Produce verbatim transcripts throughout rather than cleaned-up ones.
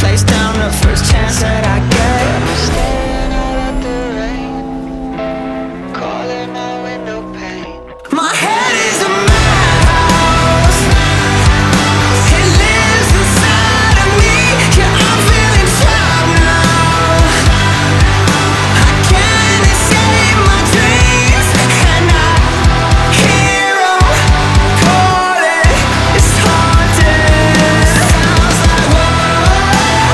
face down the first chance that I get. I'm staring out at the rain, calling my window pane. My head is a madhouse. It lives inside of me. Yeah, I'm feeling trapped now. I can't escape my dreams, and I hear 'em calling. It's haunted. Sounds like whoa.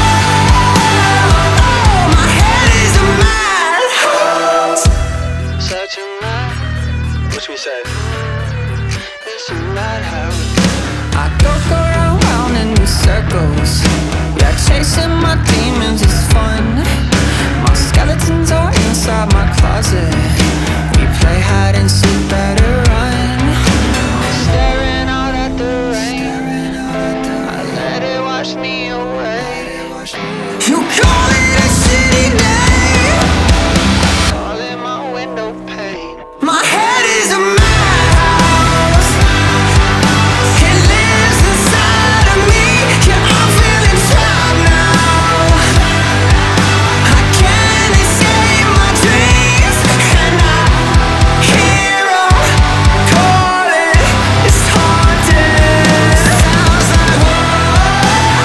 My head is a madhouse. Such a mad, what should we say? It's a madhouse. I go go round round in circles. Yeah, chasing my demons is fun. My skeletons are inside my closet. We play hide and seek, better run. Staring out at the rain, I let it wash me away. You call it a city name. Calling my window pane. My head is a madhouse. It lives inside of me. Yeah, I'm feeling trapped now. I can't escape my dreams, and I hear 'em calling. It's haunted. Sounds like whoa.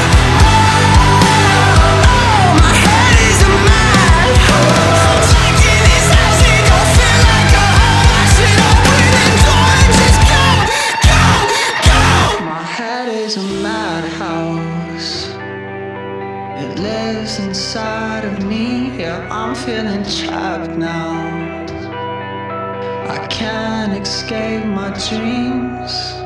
My head is a madhouse. Trapped in this house, it don't feel like a home. I should open the door and just go, go, go. My head is a madhouse. It lives inside of me. Yeah, I'm feeling trapped now. I can't escape my dreams.